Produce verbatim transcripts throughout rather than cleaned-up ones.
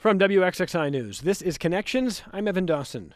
From W X X I News, this is Connections. I'm Evan Dawson.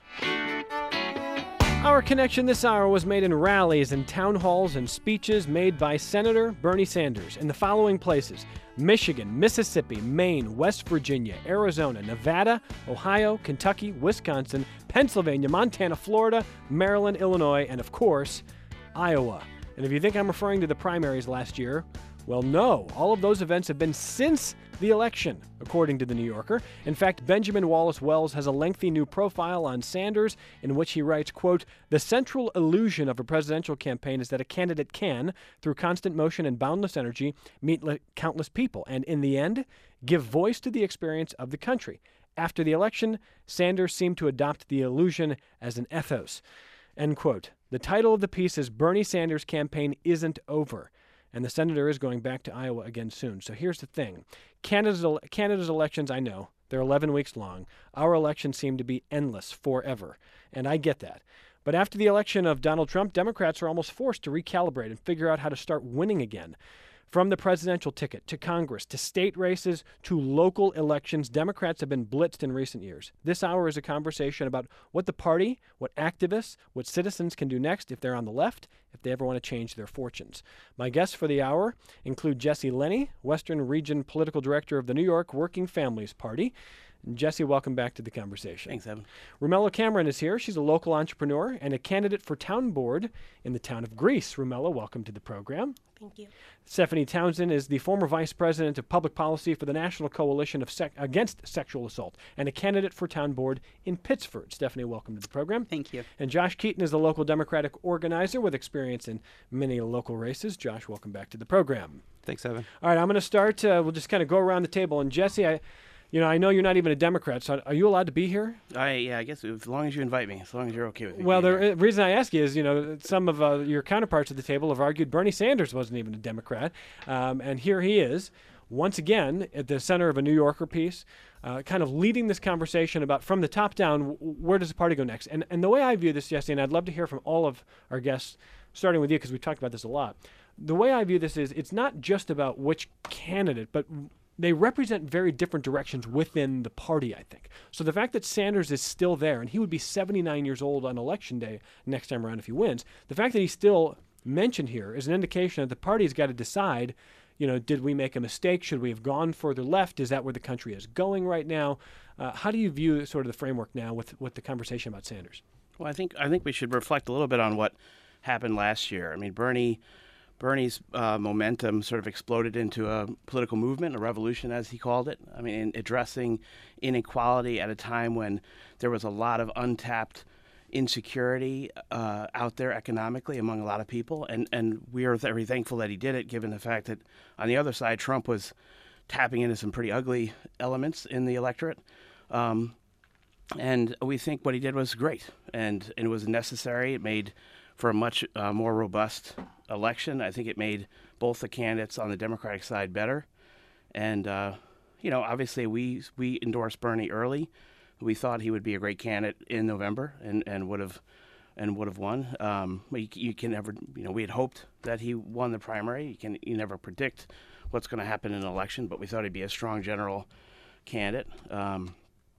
Our connection this hour was made in rallies and town halls and speeches made by Senator Bernie Sanders in the following places: Michigan, Mississippi, Maine, West Virginia, Arizona, Nevada, Ohio, Kentucky, Wisconsin, Pennsylvania, Montana, Florida, Maryland, Illinois, and of course, Iowa. And if you think I'm referring to the primaries last year, well, no. All of those events have been since the election, according to The New Yorker. In fact, Benjamin Wallace Wells has a lengthy new profile on Sanders in which he writes, quote, "The central illusion of a presidential campaign is that a candidate can, through constant motion and boundless energy, meet le- countless people and, in the end, give voice to the experience of the country. After the election, Sanders seemed to adopt the illusion as an ethos." End quote. The title of the piece is "Bernie Sanders' Campaign Isn't Over." And the senator is going back to Iowa again soon. So here's the thing. Canada's, Canada's elections, I know, they're eleven weeks long. Our elections seem to be endless forever. And I get that. But after the election of Donald Trump, Democrats are almost forced to recalibrate and figure out how to start winning again. From the presidential ticket to Congress to state races to local elections, Democrats have been blitzed in recent years. This hour is a conversation about what the party, what activists, what citizens can do next if they're on the left, if they ever want to change their fortunes. My guests for the hour include Jesse Lenny, Western Region Political Director of the New York Working Families Party. Jesse, welcome back to the conversation. Thanks, Evan. Rumela Cameron is here. She's a local entrepreneur and a candidate for town board in the town of Greece. Rumela, welcome to the program. Thank you. Stephanie Townsend is the former vice president of public policy for the National Coalition of Sec- Against Sexual Assault and a candidate for town board in Pittsford. Stephanie, welcome to the program. Thank you. And Josh Keaton is the local Democratic organizer with experience in many local races. Josh, welcome back to the program. Thanks, Evan. All right, I'm going to start. Uh, we'll just kind of go around the table. And Jesse, I, you know, I know you're not even a Democrat, so are you allowed to be here? I yeah, I guess as long as you invite me, as long as you're okay with me. Well, the being here. uh, reason I ask you is, you know, some of uh, your counterparts at the table have argued Bernie Sanders wasn't even a Democrat, um, and here he is, once again, at the center of a New Yorker piece, uh, kind of leading this conversation about from the top down, w- where does the party go next? And and the way I view this, Jesse, and I'd love to hear from all of our guests, starting with you because we've talked about this a lot. The way I view this is it's not just about which candidate, but they represent very different directions within the party, I think. So the fact that Sanders is still there, and he would be seventy-nine years old on election day next time around if he wins, the fact that he's still mentioned here is an indication that the party's got to decide, you know, did we make a mistake? Should we have gone further left? Is that where the country is going right now? Uh, how do you view sort of the framework now with, with the conversation about Sanders? Well, I think I think we should reflect a little bit on what happened last year. I mean, Bernie. Bernie's uh, momentum sort of exploded into a political movement, a revolution, as he called it. I mean, in addressing inequality at a time when there was a lot of untapped insecurity uh, out there economically among a lot of people. And, and we are very thankful that he did it, given the fact that on the other side, Trump was tapping into some pretty ugly elements in the electorate. Um, and we think what he did was great, and, and it was necessary. It made for a much uh, more robust election. I think it made both the candidates on the Democratic side better. And, uh, you know, obviously we we endorsed Bernie early. We thought he would be a great candidate in November and, and would have and would have won. Um, you, you can never, you know, we had hoped that he won the primary. You can you never predict what's going to happen in an election, but we thought he'd be a strong general candidate. Um,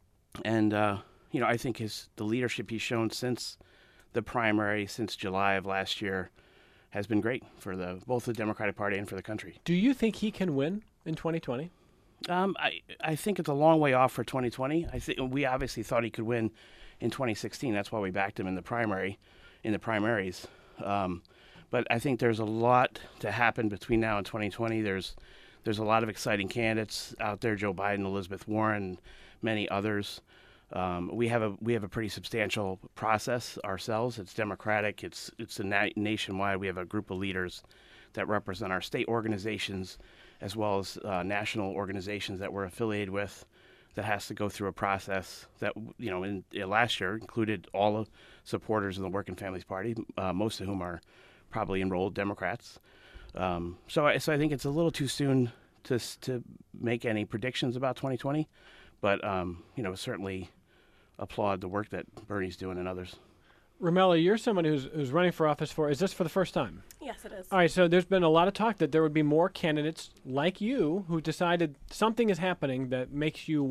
and, uh, you know, I think his the leadership he's shown since the primary, since July of last year, has been great for the both the Democratic Party and for the country. Do you think he can win in twenty twenty? Um, I I think it's a long way off for twenty twenty. I think we obviously thought he could win in twenty sixteen. That's why we backed him in the primary, in the primaries. Um, but I think there's a lot to happen between now and twenty twenty. There's there's a lot of exciting candidates out there: Joe Biden, Elizabeth Warren, many others. Um, we have a we have a pretty substantial process ourselves. It's democratic. It's it's a na- nationwide. We have a group of leaders that represent our state organizations as well as uh, national organizations that we're affiliated with. That has to go through a process that, you know, in, in last year included all the supporters of the Working Families Party, uh, most of whom are probably enrolled Democrats. Um, so I so I think it's a little too soon to to make any predictions about twenty twenty, but um, you know, certainly applaud the work that Bernie's doing and others. Rumela, you're someone who's, who's running for office for, is this for the first time? Yes, it is. All right, so there's been a lot of talk that there would be more candidates like you who decided something is happening that makes you want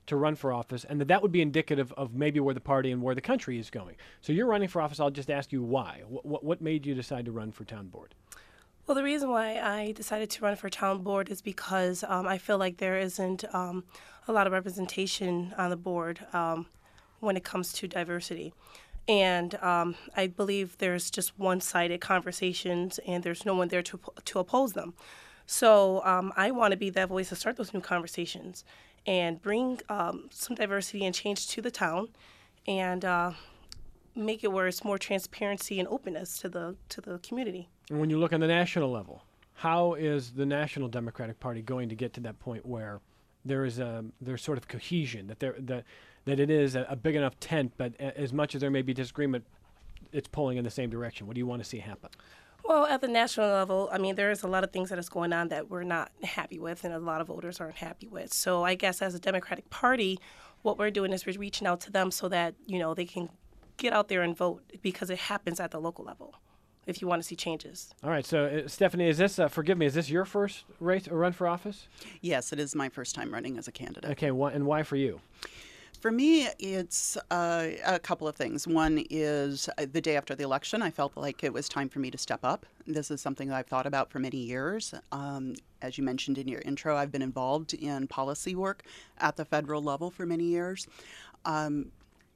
to run for office, and that that would be indicative of maybe where the party and where the country is going. So you're running for office. I'll just ask you why. What, what made you decide to run for town board? Well, the reason why I decided to run for town board is because um, I feel like there isn't um, a lot of representation on the board um, when it comes to diversity. And um, I believe there's just one-sided conversations, and there's no one there to to oppose them. So um, I want to be that voice to start those new conversations and bring um, some diversity and change to the town, and uh, make it where it's more transparency and openness to the to the community. And when you look on the national level, how is the National Democratic Party going to get to that point where there is a there's sort of cohesion, that there that that it is a, a big enough tent, but a, as much as there may be disagreement, it's pulling in the same direction? What do you want to see happen? Well, at the national level, I mean, there's a lot of things that is going on that we're not happy with, and a lot of voters aren't happy with. So I guess as a Democratic Party, what we're doing is we're reaching out to them so that, you know, they can get out there and vote, because it happens at the local level if you want to see changes. All right. So, uh, Stephanie, is this, uh, forgive me, is this your first race or run for office? Yes, it is my first time running as a candidate. Okay. Wh- and why for you? For me, it's uh, a couple of things. One is uh, the day after the election, I felt like it was time for me to step up. This is something that I've thought about for many years. Um, as you mentioned in your intro, I've been involved in policy work at the federal level for many years. Um,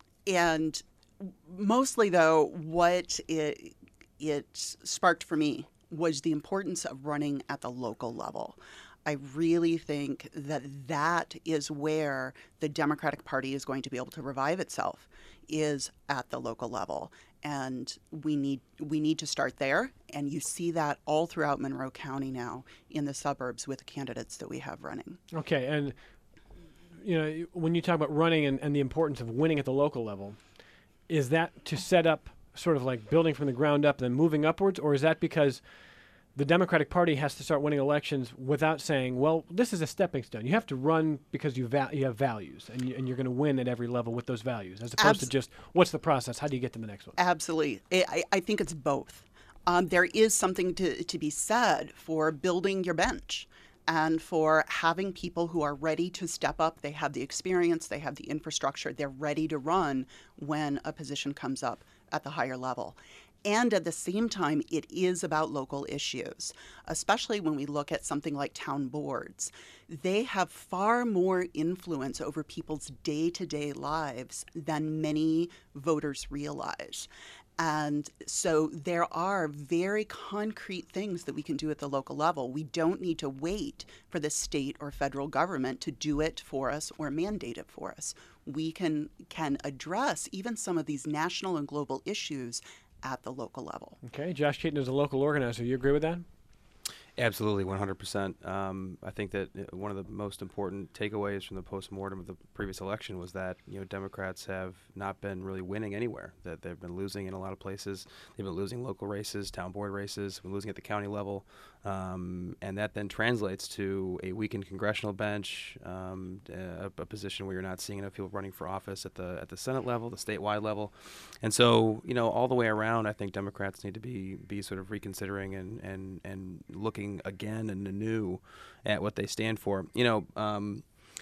and mostly, though, what it, it sparked for me was the importance of running at the local level. I really think that that is where the Democratic Party is going to be able to revive itself, is at the local level. And we need we need to start there. And you see that all throughout Monroe County now in the suburbs with the candidates that we have running. Okay. And, you know, when you talk about running and, and the importance of winning at the local level, is that to set up sort of like building from the ground up and then moving upwards? Or is that because the Democratic Party has to start winning elections without saying, well, this is a stepping stone? You have to run because you, va- you have values, and, you, and you're going to win at every level with those values, as opposed Abs- to just, what's the process? How do you get to the next one? Absolutely. I, I think it's both. Um, there is something to, to be said for building your bench and for having people who are ready to step up. They have the experience, they have the infrastructure, they're ready to run when a position comes up at the higher level. And at the same time, it is about local issues, especially when we look at something like town boards. They have far more influence over people's day-to-day lives than many voters realize. And so there are very concrete things that we can do at the local level. We don't need to wait for the state or federal government to do it for us or mandate it for us. We can can address even some of these national and global issues at the local level. Okay. Josh Keaton is a local organizer. You agree with that? Absolutely, one hundred percent. Um, I think that uh, one of the most important takeaways from the postmortem of the previous election was that, you know, Democrats have not been really winning anywhere, that they've been losing in a lot of places. They've been losing local races, town board races, been losing at the county level, um, and that then translates to a weakened congressional bench, um, a, a position where you're not seeing enough people running for office at the at the Senate level, the statewide level. And so, you know, all the way around, I think Democrats need to be be sort of reconsidering and, and, and looking again and anew at what they stand for. You know, um,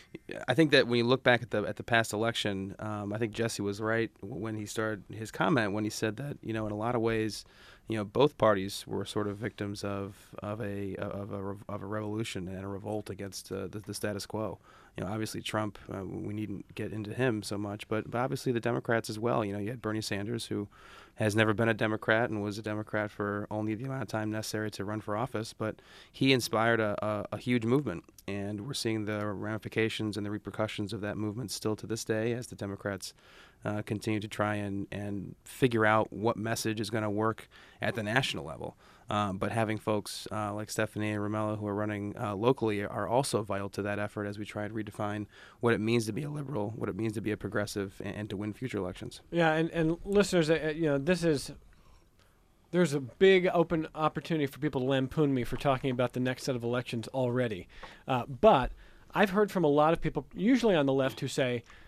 I think that when you look back at the at the past election, um, I think Jesse was right when he started his comment when he said that, you know, in a lot of ways, you know, both parties were sort of victims of of a of a of a revolution and a revolt against uh, the, the status quo. You know, obviously Trump, uh, we needn't get into him so much, but, but obviously the Democrats as well. You know, you had Bernie Sanders, who has never been a Democrat and was a Democrat for only the amount of time necessary to run for office, but he inspired a, a, a huge movement, and we're seeing the ramifications and the repercussions of that movement still to this day as the Democrats uh, continue to try and, and figure out what message is going to work at the national level. Um, but having folks uh, like Stephanie and Romello who are running uh, locally are also vital to that effort as we try to redefine what it means to be a liberal, what it means to be a progressive, and, and to win future elections. Yeah, and, and listeners, uh, you know, this is, there's a big open opportunity for people to lampoon me for talking about the next set of elections already. Uh, but I've heard from a lot of people, usually on the left, who say,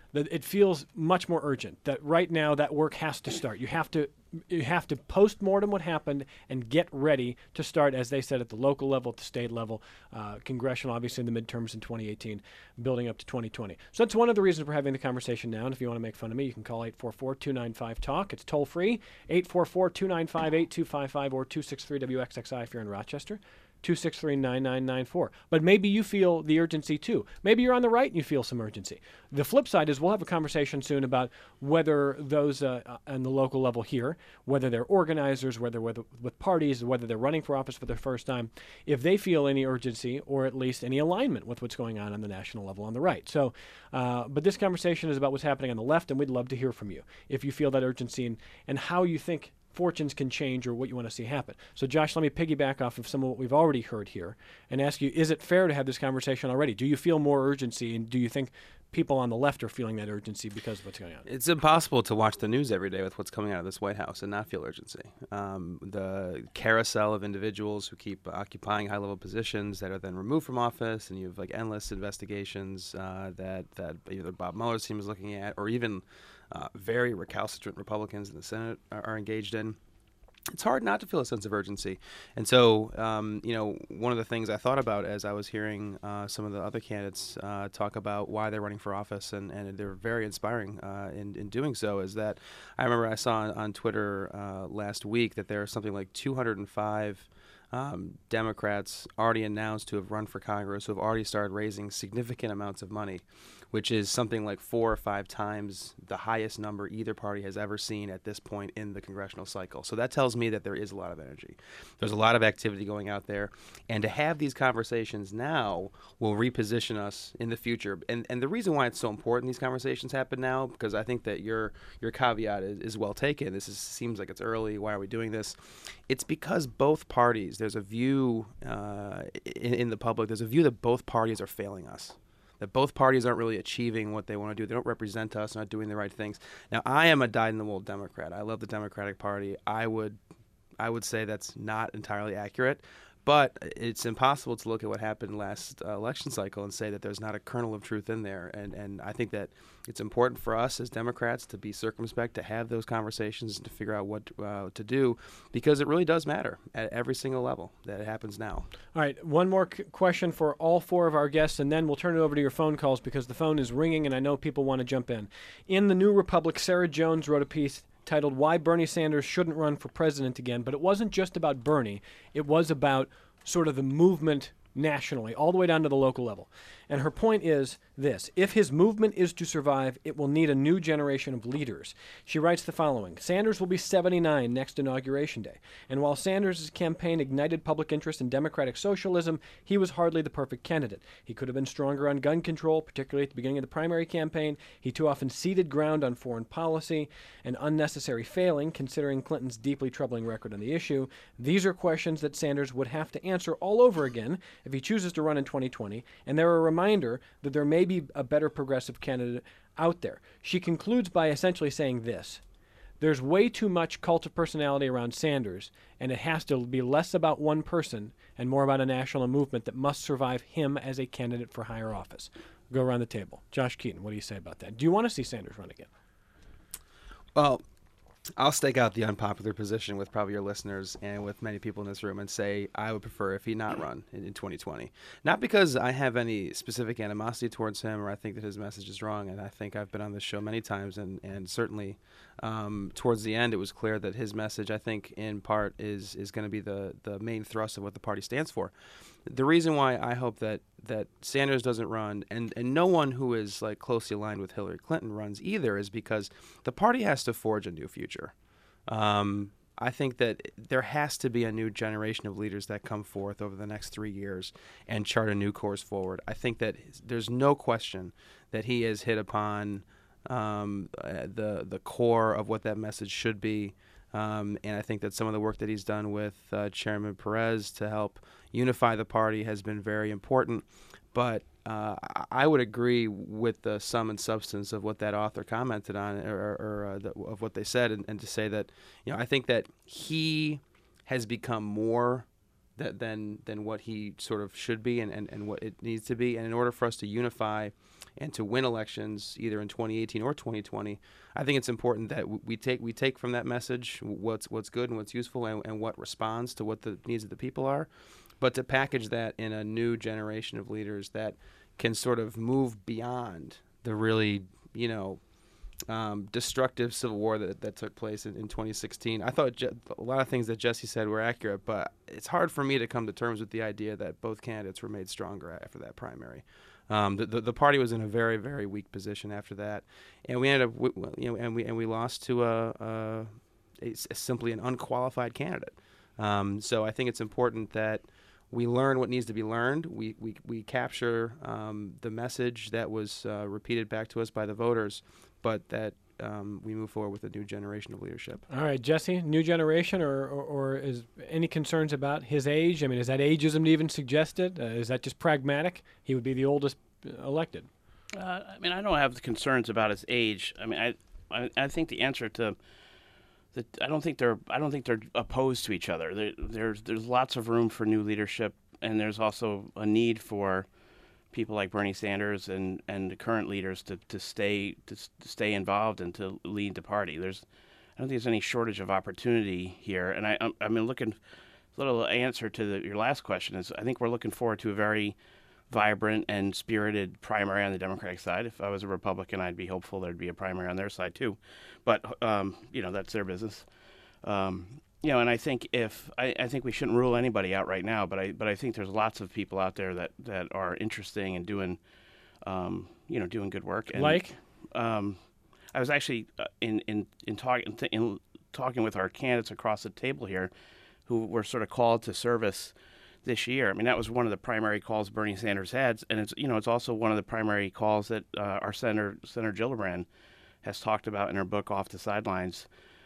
that it feels much more urgent, that right now that work has to start. You have to you have to post-mortem what happened and get ready to start, as they said, at the local level, at the state level, uh, congressional, obviously in the midterms in twenty eighteen, building up to twenty twenty. So that's one of the reasons we're having the conversation now. And if you want to make fun of me, you can call eight four four, two nine five, talk. It's toll-free, eight four four, two nine five, eight two five five or two six three W X X I if you're in Rochester. two six three, nine nine nine four. But maybe you feel the urgency too. Maybe you're on the right and you feel some urgency. The flip side is we'll have a conversation soon about whether those uh, on the local level here, whether they're organizers, whether, whether with parties, whether they're running for office for the first time, if they feel any urgency or at least any alignment with what's going on on the national level on the right. So, uh, but this conversation is about what's happening on the left, and we'd love to hear from you if you feel that urgency and, and how you think fortunes can change or what you want to see happen. So, Josh, let me piggyback off of some of what we've already heard here and ask you, is it fair to have this conversation already? Do you feel more urgency, and do you think people on the left are feeling that urgency because of what's going on? It's impossible to watch the news every day with what's coming out of this White House and not feel urgency. Um, the carousel of individuals who keep occupying high-level positions that are then removed from office, and you have like endless investigations uh, that, that either Bob Mueller's team is looking at, or even Uh, very recalcitrant Republicans in the Senate are, are engaged in. It's hard not to feel a sense of urgency. And so, um, you know, one of the things I thought about as I was hearing uh, some of the other candidates uh, talk about why they're running for office, and, and they're very inspiring uh, in, in doing so, is that I remember I saw on, on Twitter uh, last week that there are something like two hundred five Um, Democrats already announced to have run for Congress, who have already started raising significant amounts of money, which is something like four or five times the highest number either party has ever seen at this point in the congressional cycle. So that tells me that there is a lot of energy. There's a lot of activity going out there. And to have these conversations now will reposition us in the future. And and the reason why it's so important these conversations happen now, because I think that your your caveat is, is well taken. This is, seems like it's early. Why are we doing this? It's because both parties, there's a view uh, in, in the public, there's a view that both parties are failing us, that both parties aren't really achieving what they want to do. They don't represent us, not doing the right things. Now, I am a dyed-in-the-wool Democrat. I love the Democratic Party. I would, I would say that's not entirely accurate. But it's impossible to look at what happened last uh, election cycle and say that there's not a kernel of truth in there. And and I think that it's important for us as Democrats to be circumspect, to have those conversations, and to figure out what uh, to do, because it really does matter at every single level that it happens now. All right, one more c- question for all four of our guests, and then we'll turn it over to your phone calls because the phone is ringing and I know people want to jump in. In the New Republic, Sarah Jones wrote a piece titled "Why Bernie Sanders Shouldn't Run for President Again," but it wasn't just about Bernie. It was about sort of the movement nationally, all the way down to the local level. And her point is this: if his movement is to survive, it will need a new generation of leaders. She writes the following: Sanders will be seventy-nine next Inauguration Day. And while Sanders' campaign ignited public interest in democratic socialism, he was hardly the perfect candidate. He could have been stronger on gun control, particularly at the beginning of the primary campaign. He too often ceded ground on foreign policy, an unnecessary failing considering Clinton's deeply troubling record on the issue. These are questions that Sanders would have to answer all over again if he chooses to run in twenty twenty, and they're a reminder that there may be a better progressive candidate out there. She concludes by essentially saying this: there's way too much cult of personality around Sanders, and it has to be less about one person and more about a national movement that must survive him as a candidate for higher office. Go around the table. Josh Keaton, what do you say about that? Do you want to see Sanders run again? Well, I'll stake out the unpopular position with probably your listeners and with many people in this room and say I would prefer if he not run in, in twenty twenty. Not because I have any specific animosity towards him or I think that his message is wrong, and I think I've been on this show many times, and, and certainly um, towards the end it was clear that his message, I think, in part is, is going to be the, the main thrust of what the party stands for. The reason why I hope that, that Sanders doesn't run, and, and no one who is like closely aligned with Hillary Clinton runs either, is because the party has to forge a new future. Um, I think that there has to be a new generation of leaders that come forth over the next three years and chart a new course forward. I think that there's no question that he has hit upon um, uh, the the core of what that message should be. Um, and I think that some of the work that he's done with uh, Chairman Perez to help unify the party has been very important. But uh, I would agree with the sum and substance of what that author commented on, or, or uh, the, of what they said, and, and to say that, you know, I think that he has become more that, than than what he sort of should be and, and, and what it needs to be. And in order for us to unify and to win elections either in twenty eighteen or twenty twenty, I think it's important that w- we take we take from that message what's what's good and what's useful and, and what responds to what the needs of the people are, but to package that in a new generation of leaders that can sort of move beyond the really, you know, um, destructive civil war that, that took place in, in twenty sixteen. I thought Je- a lot of things that Jesse said were accurate, but it's hard for me to come to terms with the idea that both candidates were made stronger after that primary. Um, the, the the party was in a very very weak position after that, and we ended up w- you know and we and we lost to a, a, a simply an unqualified candidate. Um, so I think it's important that we learn what needs to be learned. We we we capture um, the message that was uh, repeated back to us by the voters, but that um, we move forward with a new generation of leadership. All right, Jesse, new generation, or, or, or is any concerns about his age? I mean, is that ageism even suggested? Uh, is that just pragmatic? He would be the oldest elected. Uh, I mean, I don't have concerns about his age. I mean, I, I, I think the answer to the, I don't think they're, I don't think they're opposed to each other. There, there's, there's lots of room for new leadership, and there's also a need for people like Bernie Sanders and, and the current leaders to, to stay to, to stay involved and to lead the party. There's, I don't think there's any shortage of opportunity here. And I, I mean, looking, a little answer to the, your last question is, I think we're looking forward to a very vibrant and spirited primary on the Democratic side. If I was a Republican, I'd be hopeful there'd be a primary on their side too. But um, you know, that's their business. Um, You know, and I think if I, I think we shouldn't rule anybody out right now, but I but I think there's lots of people out there that, that are interesting and doing, um, you know, doing good work. And, Like, um, I was actually uh, in in in talking in talking with our candidates across the table here, who were sort of called to service this year. I mean, that was one of the primary calls Bernie Sanders had, and it's you know it's also one of the primary calls that uh, our Senator Senator Gillibrand has talked about in her book Off the Sidelines.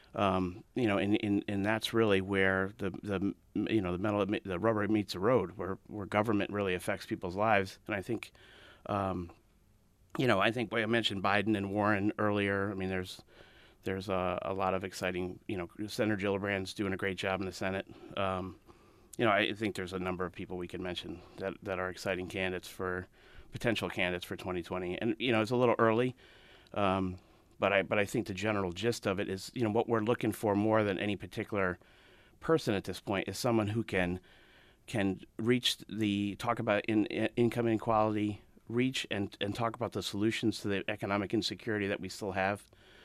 Um, you know, and, and, and that's really where the, the you know the metal the rubber meets the road, where, where government really affects people's lives. And I think, um, you know, I think I mentioned Biden and Warren earlier. I mean, there's there's a, a lot of exciting. You know, Senator Gillibrand's doing a great job in the Senate. Um, you know, I think there's a number of people we can mention that that are exciting candidates for potential candidates for twenty twenty. And you know, it's a little early. Um, But I, but I think the general gist of it is, you know, what we're looking for more than any particular person at this point is someone who can can reach the talk about in, in income inequality, reach and, and talk about the solutions to the economic insecurity that we still have,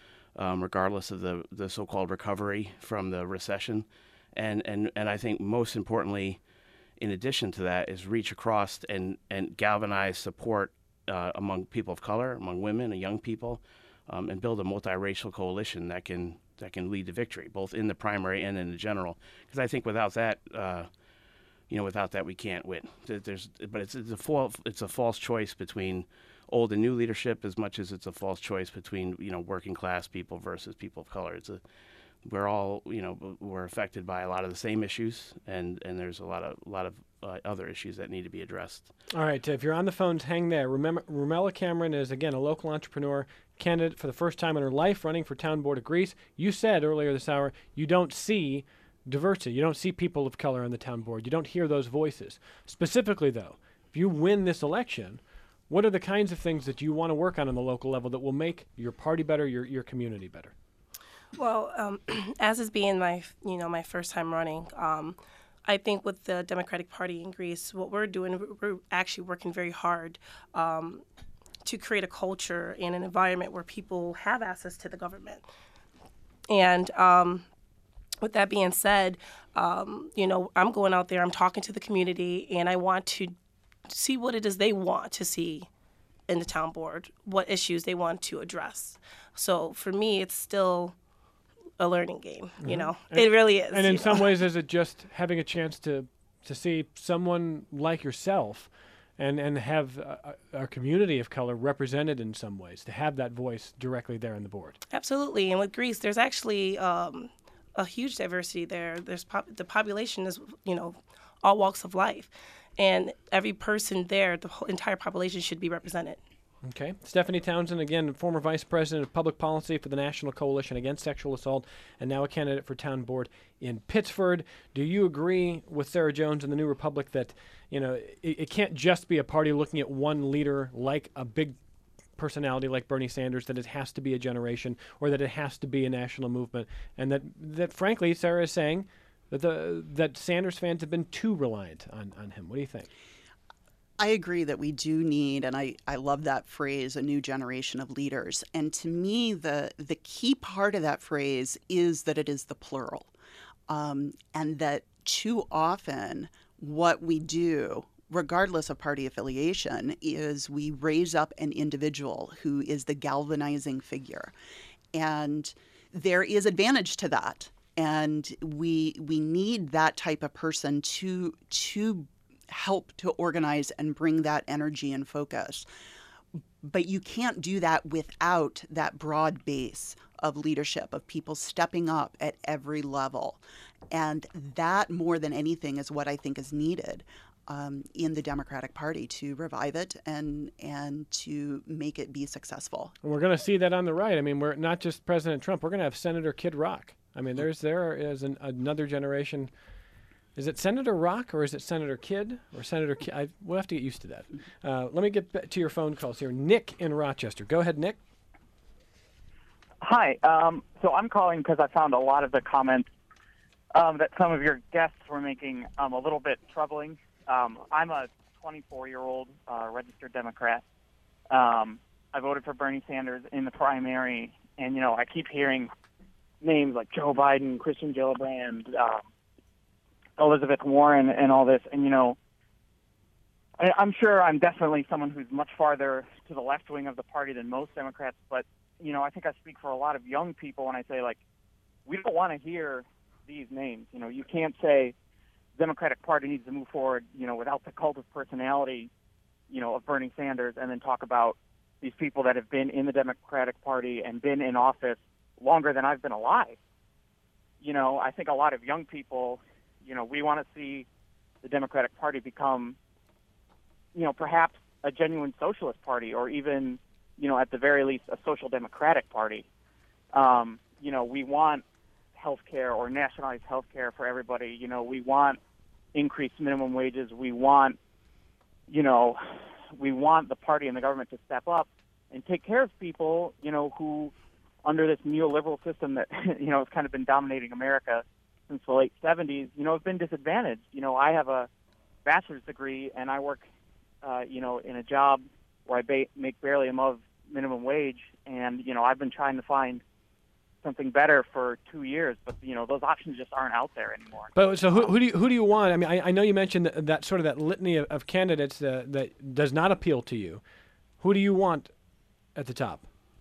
um, regardless of the, the so-called recovery from the recession, and, and and I think most importantly, in addition to that, is reach across and and galvanize support uh, among people of color, among women and young people. Um, and build a multiracial coalition that can that can lead to victory, both in the primary and in the general. Because I think without that, uh, you know, without that we can't win. There's, but it's, it's a false it's a false choice between old and new leadership, as much as it's a false choice between you know working class people versus people of color. It's a we're all you know we're affected by a lot of the same issues, and, and there's a lot of a lot of uh, other issues that need to be addressed. all right, if you're on the phones, hang there. Remember, Rumela Cameron is, again, a local entrepreneur, candidate for the first time in her life running for town board of Greece. You said earlier this hour you don't see diversity. You don't see people of color on the town board. You don't hear those voices. Specifically, though, if you win this election, what are the kinds of things that you want to work on on the local level that will make your party better, your your community better? Well, um, as is being my, you know, my first time running, um, I think with the Democratic Party in Greece, what we're doing, we're actually working very hard um, to create a culture and an environment where people have access to the government. And um, with that being said, um, you know, I'm going out there, I'm talking to the community, and I want to see what it is they want to see in the town board, what issues they want to address. So for me, it's still a learning game, you Mhm. know. And- it really is. And in you some know? ways, is it just having a chance to to see someone like yourself and, and have uh, our community of color represented in some ways, to have that voice directly there on the board? Absolutely. And with Greece, there's actually um, a huge diversity there. There's pop- the population is, you know, all walks of life. And every person there, the whole entire population should be represented. Okay. Stephanie Townsend, again, former vice president of public policy for the National Coalition Against Sexual Assault, and now a candidate for town board in Pittsford. Do you agree with Sarah Jones and the New Republic that, you know, it, it can't just be a party looking at one leader like a big personality like Bernie Sanders, that it has to be a generation, or that it has to be a national movement, and that, that frankly, Sarah is saying that the that Sanders fans have been too reliant on, on him? What do you think? I agree that we do need, and I, I love that phrase, a new generation of leaders. And to me, the the key part of that phrase is that it is the plural. Um, and that too often what we do, regardless of party affiliation, is we raise up an individual who is the galvanizing figure. And there is advantage to that. And we we need that type of person to to help to organize and bring that energy and focus. But you can't do that without that broad base of leadership, of people stepping up at every level. And that, more than anything, is what I think is needed um, in the Democratic Party to revive it and and to make it be successful. And we're going to see that on the right. I mean, we're not just President Trump. We're going to have Senator Kid Rock. I mean, there's there is an, another generation. Is it Senator Rock or is it Senator Kidd or Senator Kid? I, we'll have to get used to that. Uh, let me get back to your phone calls here. Nick in Rochester. Go ahead, Nick. Hi. Um, so I'm calling because I found a lot of the comments um, that some of your guests were making um, a little bit troubling. Um, I'm a twenty-four-year-old uh, registered Democrat. Um, I voted for Bernie Sanders in the primary, and, you know, I keep hearing names like Joe Biden, Christian Gillibrand, um, Elizabeth Warren, and all this. And, you know, I, I'm sure I'm definitely someone who's much farther to the left wing of the party than most Democrats, but, you know, I think I speak for a lot of young people when I say, like, we don't want to hear these names. You know, you can't say the Democratic Party needs to move forward, you know, without the cult of personality, you know, of Bernie Sanders, and then talk about these people that have been in the Democratic Party and been in office longer than I've been alive. You know, I think a lot of young people, you know, we want to see the Democratic Party become, you know, perhaps a genuine socialist party, or even, you know, at the very least, a social democratic party. Um, you know, we want health care or nationalized health care for everybody. You know, we want increased minimum wages. We want, you know, we want the party and the government to step up and take care of people, you know, who, under this neoliberal system that, you know, has kind of been dominating America since the late seventies, you know, have been disadvantaged. You know, I have a bachelor's degree, and I work, uh, you know, in a job where I ba- make barely above minimum wage, and, you know, I've been trying to find something better for two years, but, you know, those options just aren't out there anymore. But so who, who do you who do you want? I mean, I, I know you mentioned that, that sort of that litany of, of candidates uh, that does not appeal to you. Who do you want at the top?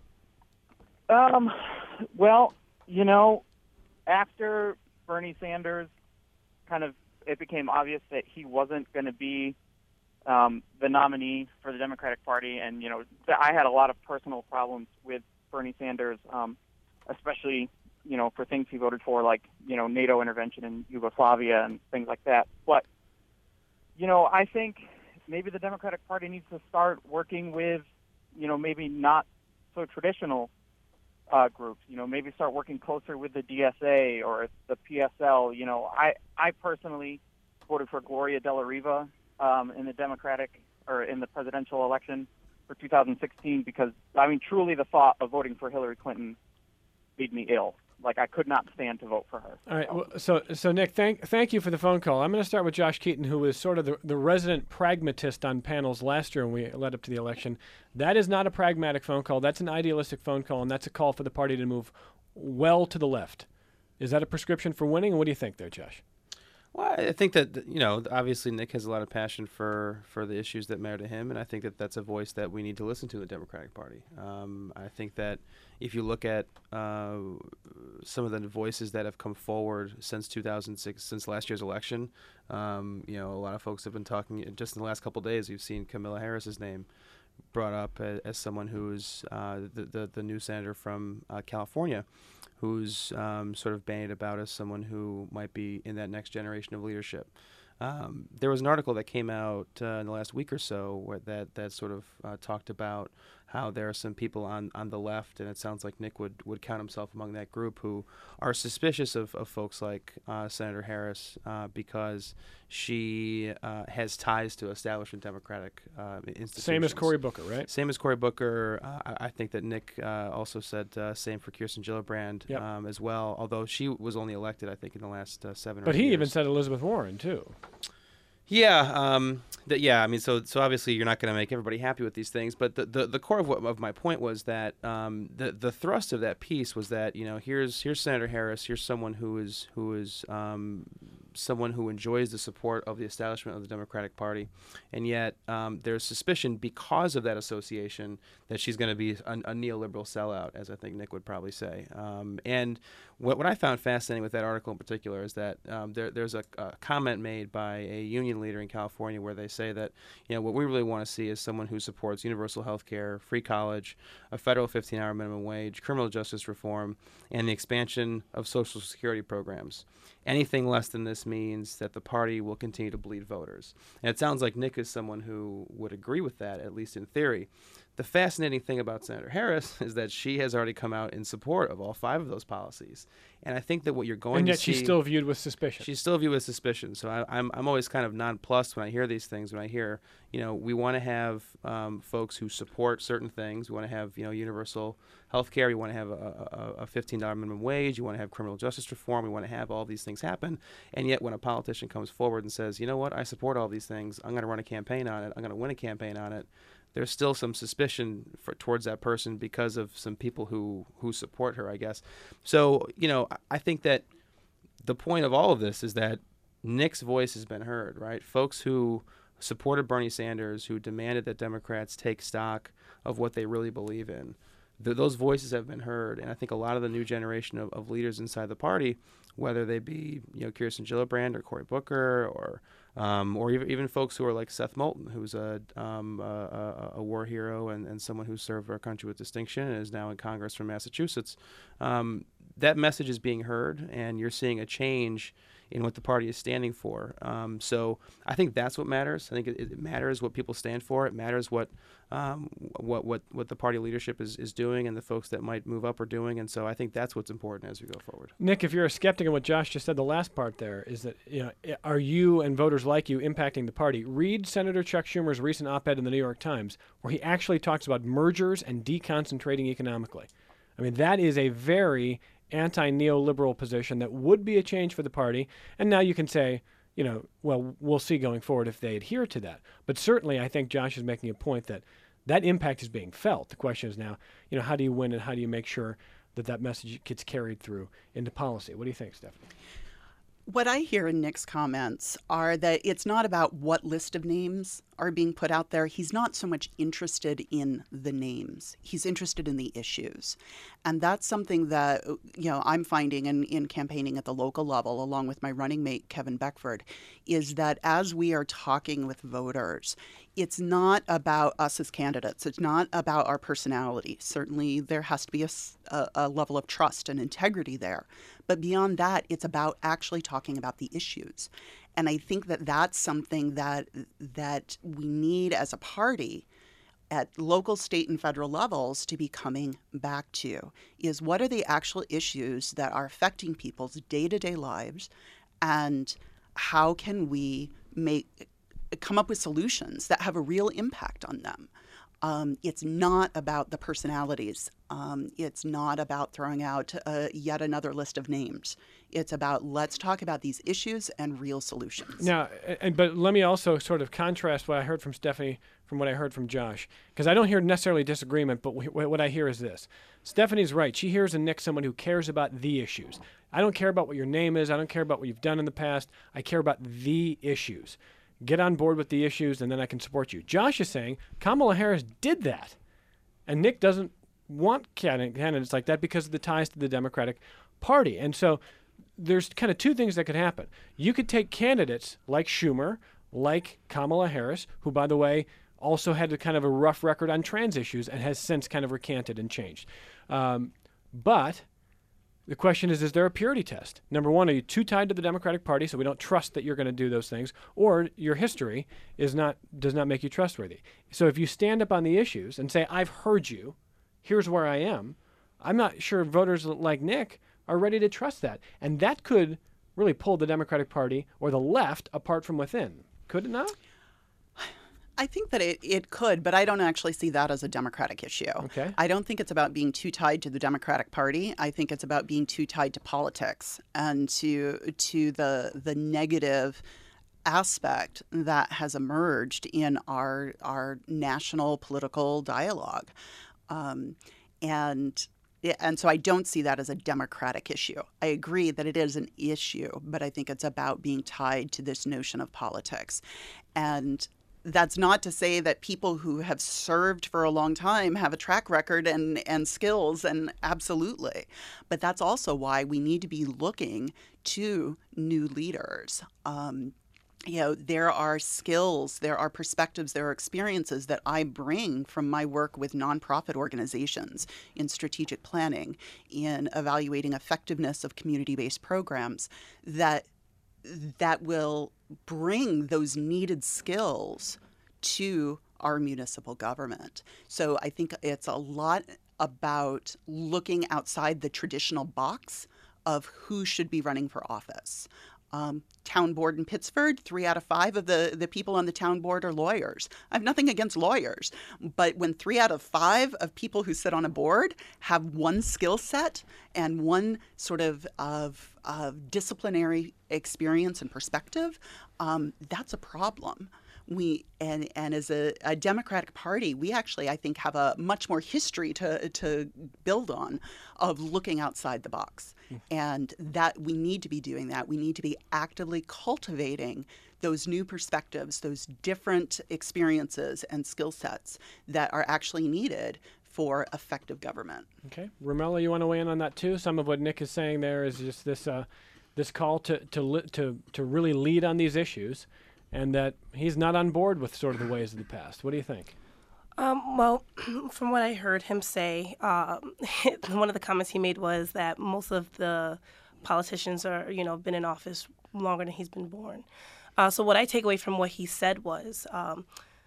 Um, well, you know, after Bernie Sanders kind of, it became obvious that he wasn't going to be um, the nominee for the Democratic Party. And, you know, I had a lot of personal problems with Bernie Sanders, um, especially, you know, for things he voted for, like, you know, NATO intervention in Yugoslavia and things like that. But, you know, I think maybe the Democratic Party needs to start working with, you know, maybe not so traditional Uh, groups, you know, maybe start working closer with the D S A or the P S L. You know, I, I personally voted for Gloria Della Riva um, in the Democratic or in the presidential election for two thousand sixteen because, I mean, truly the thought of voting for Hillary Clinton made me ill. Like, I could not stand to vote for her. All right. Well, so, so Nick, thank thank you for the phone call. I'm going to start with Josh Keaton, who was sort of the, the resident pragmatist on panels last year when we led up to the election. That is not a pragmatic phone call. That's an idealistic phone call, and that's a call for the party to move well to the left. Is that a prescription for winning? And what do you think there, Josh? Well, I think that, you know, obviously Nick has a lot of passion for, for the issues that matter to him, and I think that that's a voice that we need to listen to in the Democratic Party. Um, I think that if you look at uh, some of the voices that have come forward since two thousand six, since last year's election, um, you know, a lot of folks have been talking, just in the last couple of days, we've seen Kamala Harris's name brought up as, as someone who's uh, the, the, the new senator from uh, California, who's um, sort of bandied about as someone who might be in that next generation of leadership. Um, there was an article that came out uh, in the last week or so where that, that sort of uh, talked about how there are some people on, on the left, and it sounds like Nick would, would count himself among that group, who are suspicious of, of folks like uh, Senator Harris uh, because she uh, has ties to establishment Democratic uh, institutions. Same as Cory Booker, right? Same as Cory Booker. Uh, I, I think that Nick uh, also said uh, same for Kirsten Gillibrand Yep. um, as well, although she was only elected, I think, in the last uh, seven But or eight he years. even said Elizabeth Warren, too. Yeah, um, th- yeah. I mean, so so obviously you're not going to make everybody happy with these things, but the, the, the core of what of my point was that um, the the thrust of that piece was that, you know, here's here's Senator Harris, here's someone who is who is um, someone who enjoys the support of the establishment of the Democratic Party, and yet um, there's suspicion because of that association that she's going to be a, a neoliberal sellout, as I think Nick would probably say. Um, and what what I found fascinating with that article in particular is that um, there there's a, a comment made by a union leader in California where they say that, you know, what we really want to see is someone who supports universal health care, free college, a federal fifteen-hour minimum wage, criminal justice reform, and the expansion of Social Security programs. Anything less than this means that the party will continue to bleed voters. And it sounds like Nick is someone who would agree with that, at least in theory. The fascinating thing about Senator Harris is that she has already come out in support of all five of those policies. And I think that what you're going And to yet see... she's still viewed with suspicion. She's still viewed with suspicion. So I, I'm I'm always kind of nonplussed when I hear these things. When I hear, you know, we want to have um, folks who support certain things. We want to have, you know, universal health care. We want to have a, a, a fifteen dollar minimum wage. You want to have criminal justice reform. We want to have all these things happen. And yet when a politician comes forward and says, you know what, I support all these things, I'm going to run a campaign on it, I'm going to win a campaign on it, there's still some suspicion for, towards that person because of some people who, who support her, I guess. So, you know, I think that the point of all of this is that Nick's voice has been heard, right? Folks who supported Bernie Sanders, who demanded that Democrats take stock of what they really believe in, th- those voices have been heard. And I think a lot of the new generation of, of leaders inside the party, whether they be, you know, Kirsten Gillibrand or Cory Booker or um, or even, even folks who are like Seth Moulton, who's a, um, a, a war hero and, and someone who served our country with distinction and is now in Congress from Massachusetts, um, that message is being heard, and you're seeing a change in what the party is standing for. Um, so I think that's what matters. I think it, it matters what people stand for. It matters what um, what what what the party leadership is, is doing and the folks that might move up are doing. And so I think that's what's important as we go forward. Nick, if you're a skeptic of what Josh just said, the last part there is that, you know, are you and voters like you impacting the party? Read Senator Chuck Schumer's recent op-ed in the New York Times, where he actually talks about mergers and deconcentrating economically. I mean, that is a very anti-neoliberal position that would be a change for the party. And now you can say, you know, well, we'll see going forward if they adhere to that. But certainly I think Josh is making a point that that impact is being felt. The question is now, you know, how do you win and how do you make sure that that message gets carried through into policy? What do you think, Stephanie? What I hear in Nick's comments are that it's not about what list of names are being put out there. He's not so much interested in the names. He's interested in the issues. And that's something that, you know, I'm finding in, in campaigning at the local level, along with my running mate, Kevin Beckford, is that as we are talking with voters, it's not about us as candidates. It's not about our personality. Certainly there has to be a, a, a level of trust and integrity there. But beyond that, it's about actually talking about the issues. And I think that that's something that that we need as a party at local, state, and federal levels to be coming back to, is what are the actual issues that are affecting people's day-to-day lives, and how can we make come up with solutions that have a real impact on them. Um, it's not about the personalities. Um, it's not about throwing out uh, yet another list of names. It's about let's talk about these issues and real solutions. Now, and, but let me also sort of contrast what I heard from Stephanie from what I heard from Josh, because I don't hear necessarily disagreement, but what I hear is this. Stephanie's right. She hears in Nick someone who cares about the issues. I don't care about what your name is. I don't care about what you've done in the past. I care about the issues. Get on board with the issues, and then I can support you. Josh is saying Kamala Harris did that, and Nick doesn't want candidates like that because of the ties to the Democratic Party. And so there's kind of two things that could happen. You could take candidates like Schumer, like Kamala Harris, who, by the way, also had a kind of a rough record on trans issues and has since kind of recanted and changed. Um, but The question is, is there a purity test? Number one, are you too tied to the Democratic Party so we don't trust that you're going to do those things? Or your history is not does not make you trustworthy. So if you stand up on the issues and say, I've heard you, here's where I am, I'm not sure voters like Nick are ready to trust that. And that could really pull the Democratic Party or the left apart from within. Could it not? I think that it, it could, but I don't actually see that as a Democratic issue. Okay. I don't think it's about being too tied to the Democratic Party. I think it's about being too tied to politics and to to the the negative aspect that has emerged in our our national political dialogue. Um, and And so I don't see that as a Democratic issue. I agree that it is an issue, but I think it's about being tied to this notion of politics. And that's not to say that people who have served for a long time have a track record and, and skills, and absolutely. But that's also why we need to be looking to new leaders. Um, You know, there are skills, there are perspectives, there are experiences that I bring from my work with nonprofit organizations in strategic planning, in evaluating effectiveness of community-based programs that that will bring those needed skills to our municipal government. So I think it's a lot about looking outside the traditional box of who should be running for office. Um, town board in Pittsford, three out of five of the, the people on the town board are lawyers. I have nothing against lawyers, but when three out of five of people who sit on a board have one skill set and one sort of, of, of disciplinary experience and perspective, um, that's a problem. We and and as a, a Democratic Party, we actually, I think, have a much more history to to build on of looking outside the box, mm. and that we need to be doing that. We need to be actively cultivating those new perspectives, those different experiences and skill sets that are actually needed for effective government. Okay, Romello, you want to weigh in on that too? Some of what Nick is saying there is just this uh, this call to to li- to to really lead on these issues, and that he's not on board with sort of the ways of the past. What do you think? Um, well, from what I heard him say, um, one of the comments he made was that most of the politicians are, you know, been in office longer than he's been born. Uh, so what I take away from what he said was, um,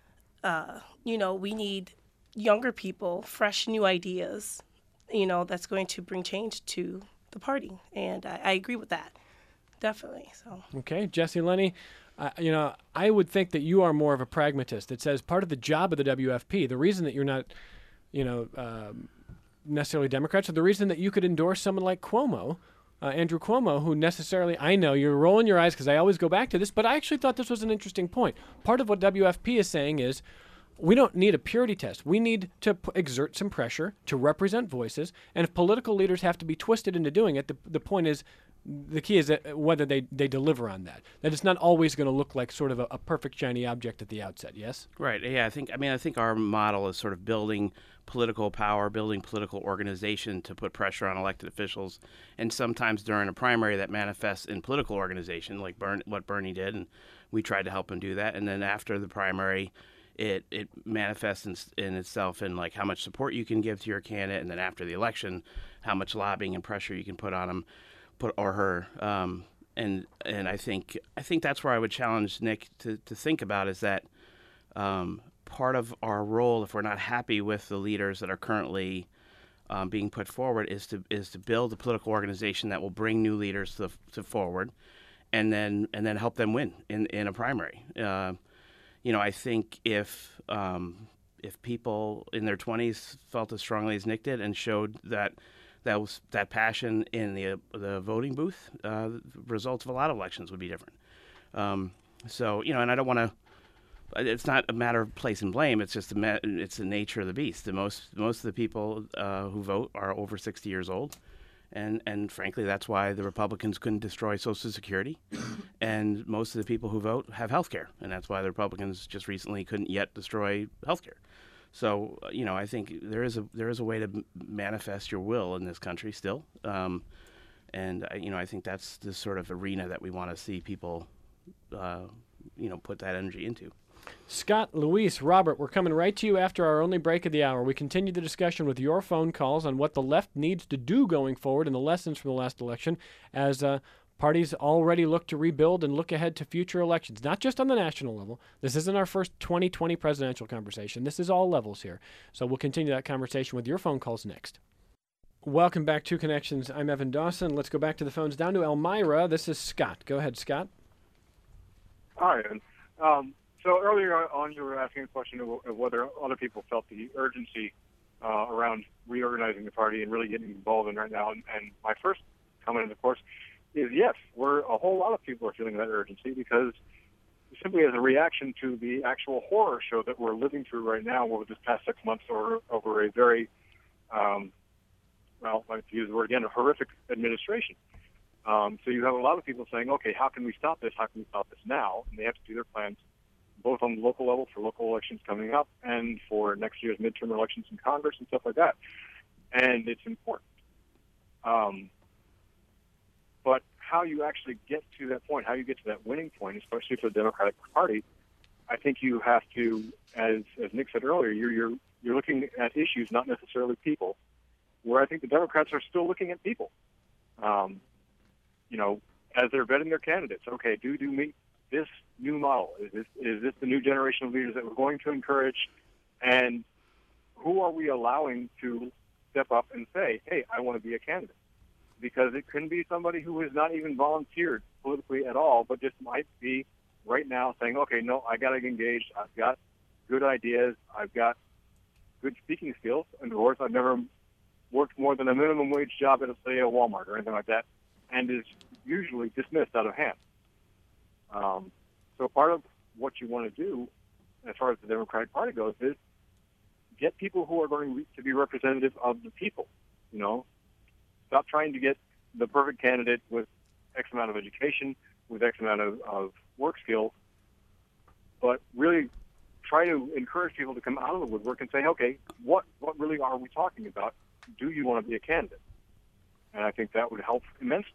uh, you know, we need younger people, fresh new ideas, you know, that's going to bring change to the party. And I, I agree with that, definitely. So. Okay, Jesse Lenny. Uh, you know, I would think that you are more of a pragmatist. It says part of the job of the W F P, the reason that you're not, you know, um, necessarily Democrats, or the reason that you could endorse someone like Cuomo, uh, Andrew Cuomo, who necessarily, I know you're rolling your eyes because I always go back to this, but I actually thought this was an interesting point. Part of what W F P is saying is we don't need a purity test. We need to p- exert some pressure to represent voices, and if political leaders have to be twisted into doing it, the, the point is, the key is that whether they, they deliver on that. That it's not always going to look like sort of a, a perfect shiny object at the outset. Yes. Right. Yeah. I think. I mean, I think our model is sort of building political power, building political organization to put pressure on elected officials, and sometimes during a primary that manifests in political organization, like Bern, what Bernie did, and we tried to help him do that. And then after the primary, it it manifests in, in itself in like how much support you can give to your candidate, and then after the election, how much lobbying and pressure you can put on them. Put or her, um, and and I think I think that's where I would challenge Nick to, to think about is that um, part of our role, if we're not happy with the leaders that are currently um, being put forward, is to is to build a political organization that will bring new leaders to, to forward, and then and then help them win in, in a primary. Uh, you know, I think if um, if people in their twenties felt as strongly as Nick did and showed that. That was that passion in the the voting booth. Uh, the results of a lot of elections would be different. Um, so you know, and I don't want to. It's not a matter of place and blame. It's just a ma- it's the nature of the beast. The most most of the people uh, who vote are over sixty years old, and and frankly, that's why the Republicans couldn't destroy Social Security, and most of the people who vote have health care, and that's why the Republicans just recently couldn't yet destroy health care. So you know, I think there is a there is a way to m- manifest your will in this country still, um, and uh, you know, I think that's the sort of arena that we want to see people, uh, you know, put that energy into. Scott, Luis, Robert, we're coming right to you after our only break of the hour. We continue the discussion with your phone calls on what the left needs to do going forward and the lessons from the last election as uh, parties already look to rebuild and look ahead to future elections, not just on the national level. This isn't our first twenty twenty presidential conversation. This is all levels here. So we'll continue that conversation with your phone calls next. Welcome back to Connections. I'm Evan Dawson. Let's go back to the phones down to Elmira. This is Scott. Go ahead, Scott. Hi, Evan. Um, so earlier on, you were asking a question of, of whether other people felt the urgency uh, around reorganizing the party and really getting involved in right now. And, and my first comment, of course, is yes, we're a whole lot of people are feeling that urgency because simply as a reaction to the actual horror show that we're living through right now over this past six months or over a very, um, well, I'd like to use the word again, a horrific administration. Um, so you have a lot of people saying, okay, how can we stop this? How can we stop this now? And they have to do their plans both on the local level for local elections coming up and for next year's midterm elections in Congress and stuff like that. And it's important. Um, but how you actually get to that point, how you get to that winning point, especially for the Democratic Party, I think you have to, as as Nick said earlier, you're you're you're looking at issues, not necessarily people. Where I think the Democrats are still looking at people. Um, you know, as they're vetting their candidates, okay, do do meet this new model? Is this is this the new generation of leaders that we're going to encourage? And who are we allowing to step up and say, hey, I want to be a candidate? Because it can be somebody who has not even volunteered politically at all, but just might be right now saying, okay, no, I got to get engaged. I've got good ideas. I've got good speaking skills. And of course, I've never worked more than a minimum wage job at, say, a Walmart or anything like that, and is usually dismissed out of hand. Um, so part of what you want to do, as far as the Democratic Party goes, is get people who are going to be representative of the people. You know, stop trying to get the perfect candidate with X amount of education, with X amount of, of work skills, but really try to encourage people to come out of the woodwork and say, okay, what, what really are we talking about? Do you want to be a candidate? And I think that would help immensely.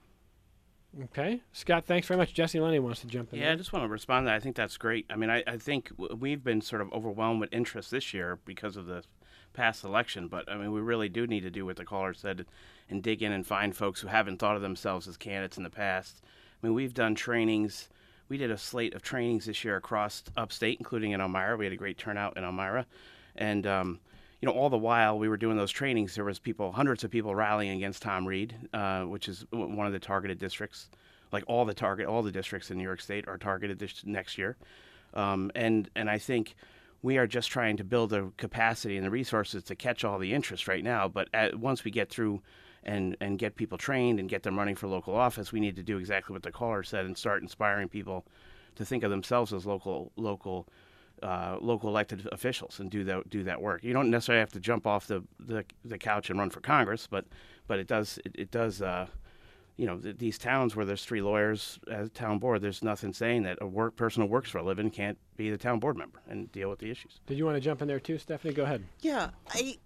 Okay. Scott, thanks very much. Jesse Lenny wants to jump in. Yeah, there. I just want to respond to that. I think that's great. I mean, I, I think w- we've been sort of overwhelmed with interest this year because of the past election, but I mean, we really do need to do what the caller said and dig in and find folks who haven't thought of themselves as candidates in the past. I mean, we've done trainings. We did a slate of trainings this year across upstate, including in Elmira. We had a great turnout in Elmira. And, um, you know, all the while we were doing those trainings, there was people, hundreds of people rallying against Tom Reed, uh, which is one of the targeted districts. Like all the target, all the districts in New York State are targeted this next year. Um, and, and I think we are just trying to build the capacity and the resources to catch all the interest right now. But at, once we get through and, and get people trained and get them running for local office, we need to do exactly what the caller said and start inspiring people to think of themselves as local local uh, local elected officials and do that do that work. You don't necessarily have to jump off the, the, the couch and run for Congress, but but it does it, it does uh, you know th- these towns where there's three lawyers as a town board, there's nothing saying that a work person who works for a living can't be the town board member and deal with the issues. Did you want to jump in there too, Stephanie? Go ahead. Yeah, I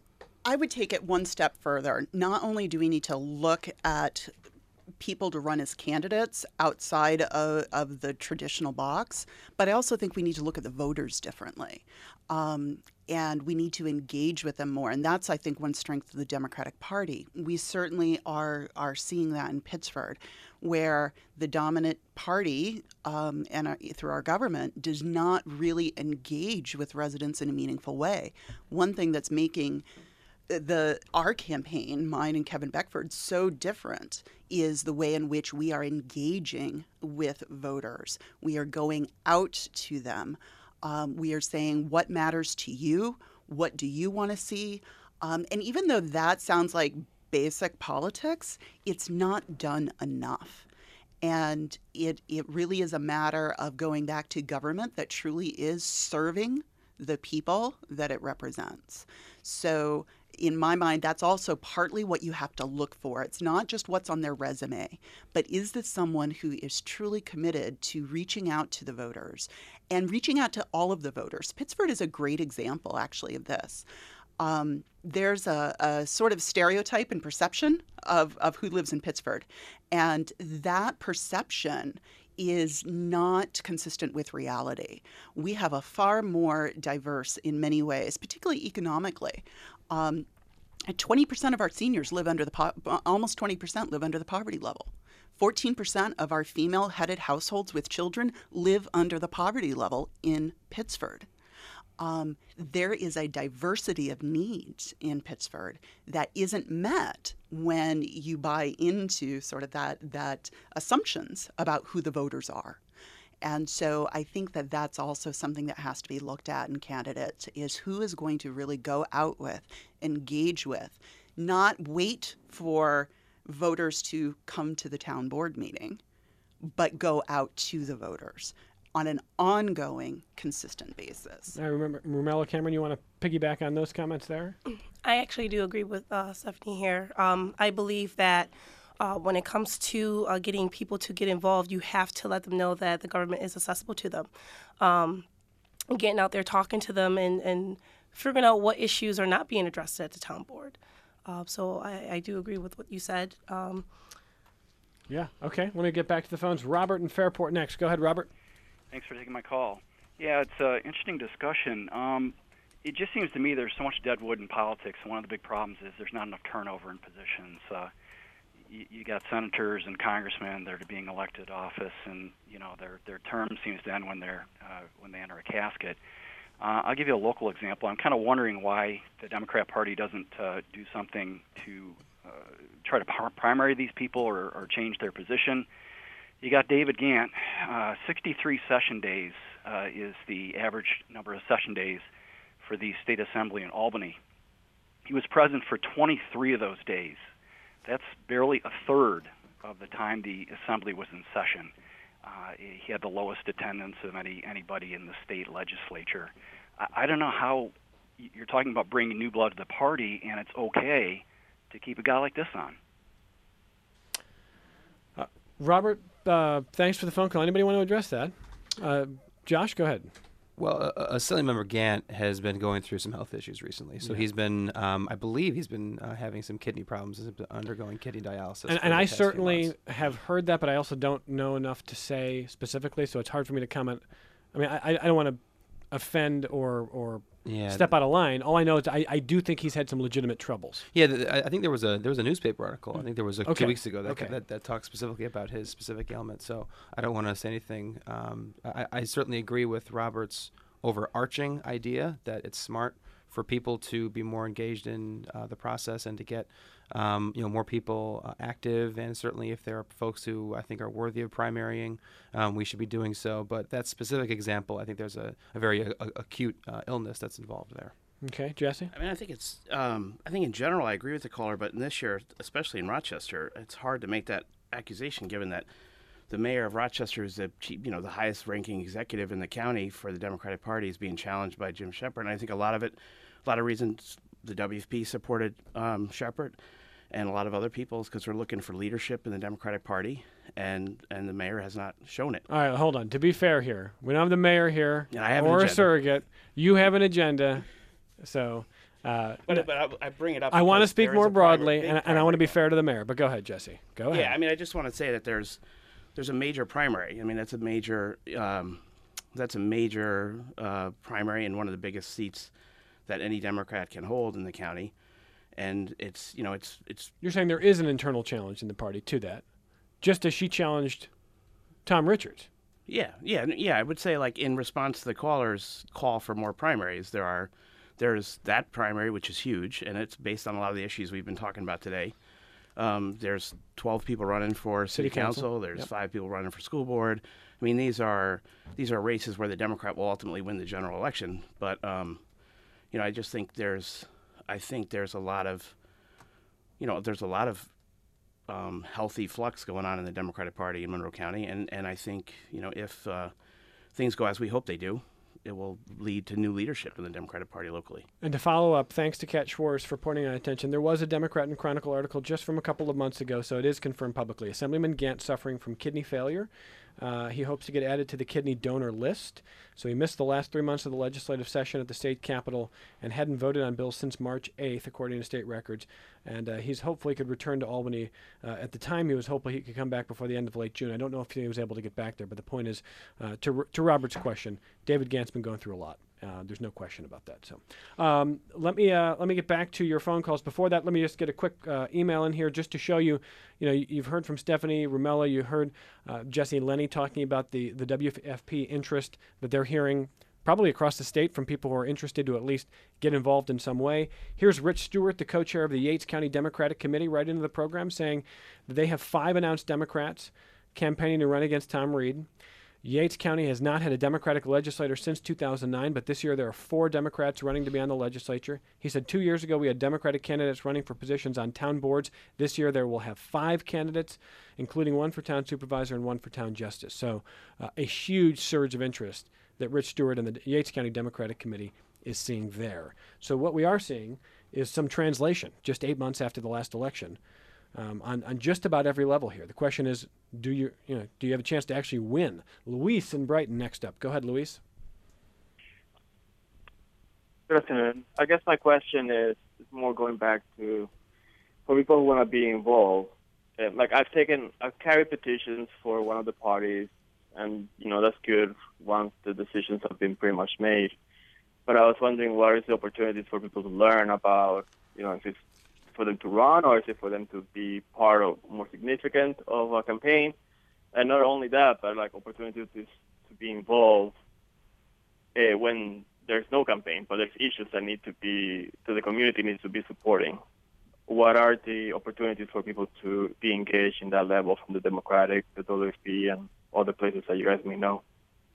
I would take it one step further. Not only do we need to look at people to run as candidates outside of, of the traditional box, but I also think we need to look at the voters differently. Um, and we need to engage with them more. And that's, I think, one strength of the Democratic Party. We certainly are are seeing that in Pittsford, where the dominant party um, and our, through our government does not really engage with residents in a meaningful way. One thing that's making the our campaign, mine and Kevin Beckford, so different is the way in which we are engaging with voters. We are going out to them. Um, we are saying what matters to you, what do you want to see? Um, and even though that sounds like basic politics, it's not done enough. And it it really is a matter of going back to government that truly is serving the people that it represents. So in my mind, that's also partly what you have to look for. It's not just what's on their resume, but is this someone who is truly committed to reaching out to the voters and reaching out to all of the voters? Pittsford is a great example, actually, of this. Um, there's a, a sort of stereotype and perception of, of who lives in Pittsford. And that perception is not consistent with reality. We have a far more diverse, in many ways, particularly economically. Um, twenty percent of our seniors live under the, po- almost twenty percent live under the poverty level. fourteen percent of our female-headed households with children live under the poverty level in Pittsford. Um, there is a diversity of needs in Pittsford that isn't met when you buy into sort of that that assumptions about who the voters are. And so I think that that's also something that has to be looked at in candidates, is who is going to really go out with, engage with, not wait for voters to come to the town board meeting, but go out to the voters on an ongoing, consistent basis. I remember, Romello Cameron, you want to piggyback on those comments there? I actually do agree with uh, Stephanie here. Um, I believe that uh, when it comes to uh, getting people to get involved, you have to let them know that the government is accessible to them. Um, getting out there, talking to them, and, and figuring out what issues are not being addressed at the town board. Uh, so I, I do agree with what you said. Um, yeah, okay. Let me get back to the phones. Robert in Fairport next. Go ahead, Robert. Thanks for taking my call. Yeah, it's an interesting discussion. Um, it just seems to me there's so much dead wood in politics, and one of the big problems is there's not enough turnover in positions. Uh, you, you got senators and congressmen that are being elected to office, and you know their their term seems to end when they're uh, when they enter a casket. Uh, I'll give you a local example. I'm kind of wondering why the Democrat Party doesn't uh, do something to uh, try to par- primary these people or, or change their position. You got David Gant. Uh, sixty-three session days uh, is the average number of session days for the state assembly in Albany. He was present for twenty-three of those days. That's barely a third of the time the assembly was in session. Uh, he had the lowest attendance of any anybody in the state legislature. I, I don't know how you're talking about bringing new blood to the party, and it's okay to keep a guy like this on. Uh, Robert, uh, thanks for the phone call. Anybody want to address that? Uh, Josh, go ahead. Well, a, a Assembly Member Gant has been going through some health issues recently. So Yeah. he's been, um, I believe he's been uh, having some kidney problems, has been undergoing kidney dialysis. And, for and the I past few certainly months. have heard that, but I also don't know enough to say specifically, so it's hard for me to comment. I mean, I, I don't want to offend or, or yeah, step out of line. All I know is I, I do think he's had some legitimate troubles. Yeah, th- I I think there was a there was a newspaper article. I think there was a, Okay. two weeks ago that, Okay. that that talked specifically about his specific ailment. So I don't want to say anything. Um, I, I certainly agree with Robert's overarching idea that it's smart for people to be more engaged in uh, the process and to get um, you know more people uh, active. And certainly, if there are folks who I think are worthy of primarying, um, we should be doing so. But that specific example, I think there's a, a very a, acute uh, illness that's involved there. Okay, Jesse? I mean, I think it's. Um, I think in general, I agree with the caller, but in this year, especially in Rochester, it's hard to make that accusation, given that the mayor of Rochester is the chief, you know, the highest-ranking executive in the county for the Democratic Party, is being challenged by Jim Shepard. And I think a lot of it, a lot of reasons, the W F P supported um, Shepard, and a lot of other people is because we're looking for leadership in the Democratic Party, and and the mayor has not shown it. All right, hold on. To be fair here, we don't have the mayor here Yeah, I have an or a agenda. surrogate. You have an agenda. So uh, But, but I, I bring it up. I want to because speak there is more a primary- broadly, big and, and I want to be primary fair to the mayor. But go ahead, Jesse. Go ahead. Yeah, I mean, I just want to say that there's there's a major primary. I mean, that's a major um, that's a major uh, primary and one of the biggest seats that any Democrat can hold in the county. And it's you know it's it's You're saying there is an internal challenge in the party to that, just as she challenged Tom Richards. yeah yeah yeah. I would say, like, in response to the caller's call for more primaries, there are there's that primary, which is huge, and it's based on a lot of the issues we've been talking about today. Um, there's twelve people running for city, City council. council. There's Yep. five people running for school board. I mean, these are these are races where the Democrat will ultimately win the general election. But um, you know, I just think there's I think there's a lot of you know there's a lot of um, healthy flux going on in the Democratic Party in Monroe County, and and I think you know if uh, things go as we hope they do, it will lead to new leadership in the Democratic Party locally. And to follow up, thanks to Kat Schwartz for pointing out attention, there was a Democrat in Chronicle article just from a couple of months ago, so it is confirmed publicly. Assemblyman Gant suffering from kidney failure. Uh, he hopes to get added to the kidney donor list. So he missed the last three months of the legislative session at the state capitol and hadn't voted on bills since March eighth, according to state records. and uh, he's hopefully could return to Albany. Uh, at the time, he was hopeful he could come back before the end of late June. I don't know if he was able to get back there, but the point is, uh, to to Robert's question, David Gant's been going through a lot. Uh, there's no question about that. So, um, let me uh, let me get back to your phone calls. Before that, let me just get a quick uh, email in here just to show you. You know, you've heard from Stephanie Rumella. You heard uh, Jesse Lenny talking about the the W F P interest that they're hearing probably across the state from people who are interested to at least get involved in some way. Here's Rich Stewart, the co-chair of the Yates County Democratic Committee, right into the program, saying that they have five announced Democrats campaigning to run against Tom Reed. Yates County has not had a Democratic legislator since two thousand nine, but this year there are four Democrats running to be on the legislature. He said two years ago we had Democratic candidates running for positions on town boards. This year there will have five candidates, including one for town supervisor and one for town justice. So uh, a huge surge of interest that Rich Stewart and the Yates County Democratic Committee is seeing there. So what we are seeing is some translation just eight months after the last election. Um, on, on just about every level here. The question is, do you, you know, do you have a chance to actually win? Luis in Brighton next up. Go ahead, Luis. Good afternoon. I guess my question is, is more going back to for people who want to be involved. Uh, like I've taken, I've carried petitions for one of the parties, and you know that's good once the decisions have been pretty much made. But I was wondering, what is the opportunities for people to learn about, you know, if it's for them to run, or is it for them to be part of more significant of a campaign? And not only that, but like opportunities to, to be involved uh, when there's no campaign, but there's issues that need to be, that the community needs to be supporting. What are the opportunities for people to be engaged in that level from the Democratic, the W F P, and other places that you guys may know?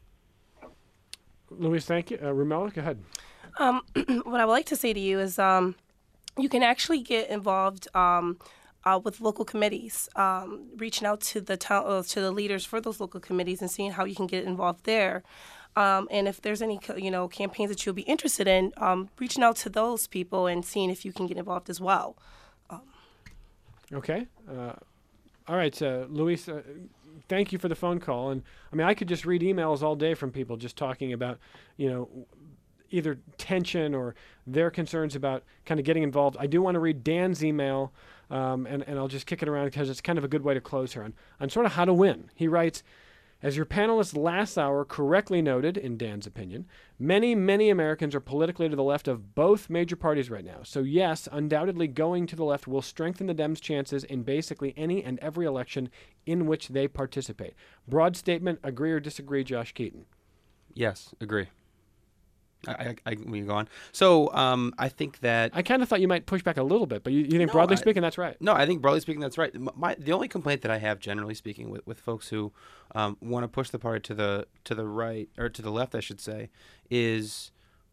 Luis, thank you. Uh, Rumella, go ahead. Um, what I would like to say to you is, um, you can actually get involved um, uh, with local committees, um, reaching out to the town, uh, to the leaders for those local committees, and seeing how you can get involved there. Um, and if there's any, you know, campaigns that you'll be interested in, um, reaching out to those people and seeing if you can get involved as well. Um, okay. Uh, all right, uh, Luis. Uh, thank you for the phone call. And I mean, I could just read emails all day from people just talking about, you know, either tension or their concerns about kind of getting involved. I do want to read Dan's email, um, and, and I'll just kick it around because it's kind of a good way to close here on, on sort of how to win. He writes, as your panelist last hour correctly noted, in Dan's opinion, many, many Americans are politically to the left of both major parties right now. So yes, undoubtedly going to the left will strengthen the Dems' chances in basically any and every election in which they participate. Broad statement, agree or disagree, Josh Keaton? Yes, agree. I, I, I we go on. So um, I think that I kind of thought you might push back a little bit, but you, you think no, broadly I, speaking that's right? No, I think broadly speaking that's right. My, the only complaint that I have, generally speaking, with, with folks who um, want to push the party to the to the right or to the left, I should say, is,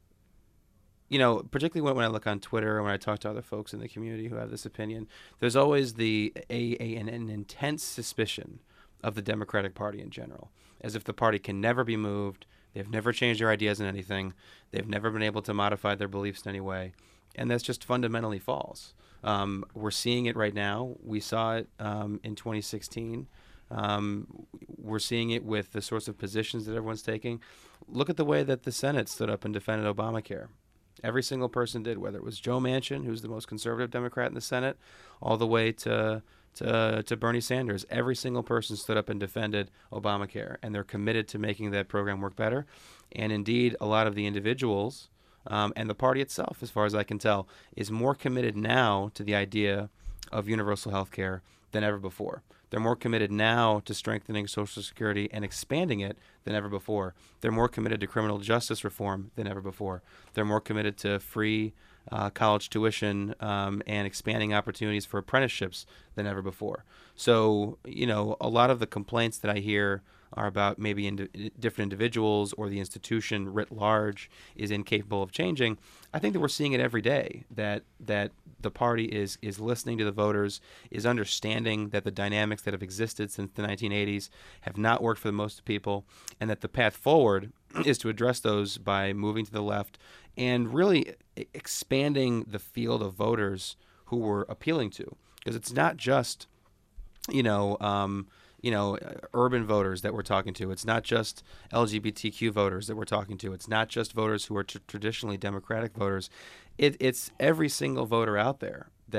you know, particularly when, when I look on Twitter and when I talk to other folks in the community who have this opinion, there's always the a, a an, an intense suspicion of the Democratic Party in general, as if the party can never be moved. They've never changed their ideas in anything. They've never been able to modify their beliefs in any way. And that's just fundamentally false. Um, we're seeing it right now. We saw it um, in twenty sixteen. Um, we're seeing it with the sorts of positions that everyone's taking. Look at the way that the Senate stood up and defended Obamacare. Every single person did, whether it was Joe Manchin, who's the most conservative Democrat in the Senate, all the way to To, to Bernie Sanders. Every single person stood up and defended Obamacare, and they're committed to making that program work better. And indeed, a lot of the individuals um, and the party itself, as far as I can tell, is more committed now to the idea of universal health care than ever before. They're more committed now to strengthening Social Security and expanding it than ever before. They're more committed to criminal justice reform than ever before. They're more committed to free Uh, college tuition um, and expanding opportunities for apprenticeships than ever before. So, you know, a lot of the complaints that I hear are about maybe indi- different individuals or the institution writ large is incapable of changing. I think that we're seeing it every day, that that the party is is listening to the voters, is understanding that the dynamics that have existed since the nineteen eighties have not worked for the most people, and that the path forward is to address those by moving to the left and really expanding the field of voters who we're appealing to. Because it's not just, you know, um, you know, urban voters that we're talking to. It's not just L G B T Q voters that we're talking to. It's not just voters who are t- traditionally Democratic voters. It, it's every single voter out there that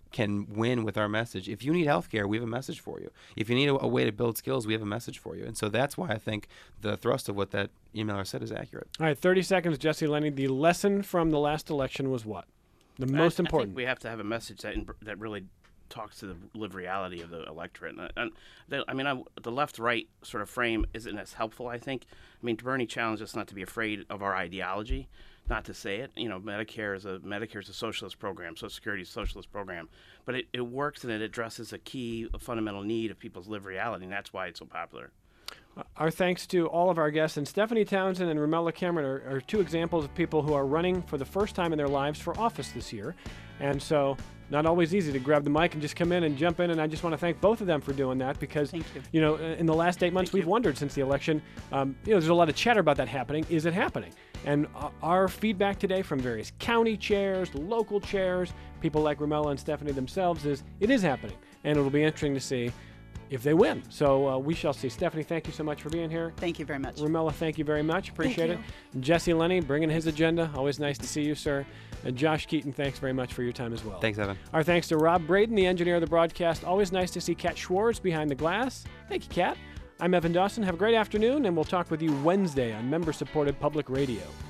can win with our message. If you need healthcare, we have a message for you. If you need a, a way to build skills, we have a message for you. And so that's why I think the thrust of what that emailer said is accurate. All right, thirty seconds, Jesse Lenny. The lesson from the last election was what? The most I, important. I think we have to have a message that that really talks to the lived reality of the electorate. And, and the, I mean, I, the left-right sort of frame isn't as helpful, I think. I mean, Bernie challenged us not to be afraid of our ideology, not to say it. You know, Medicare is a Medicare is a socialist program, Social Security is a socialist program, but it, it works and it addresses a key, a fundamental need of people's lived reality, and that's why it's so popular. Our thanks to all of our guests. And Stephanie Townsend and Romello Cameron are, are two examples of people who are running for the first time in their lives for office this year. And so not always easy to grab the mic and just come in and jump in. And I just want to thank both of them for doing that because, Thank you. you know, in the last eight months, Thank we've you. wondered since the election, um, you know, there's a lot of chatter about that happening. Is it happening? And uh, our feedback today from various county chairs, local chairs, people like Romello and Stephanie themselves is it is happening. And it'll be interesting to see if they win. So uh, we shall see. Stephanie, thank you so much for being here. Thank you very much. Romello, thank you very much. Appreciate Thank it. Jesse Lenny, bringing his agenda. Always nice to see you, sir. And Josh Keaton, thanks very much for your time as well. Thanks, Evan. Our thanks to Rob Braden, the engineer of the broadcast. Always nice to see Kat Schwartz behind the glass. Thank you, Kat. I'm Evan Dawson. Have a great afternoon, and we'll talk with you Wednesday on member-supported public radio.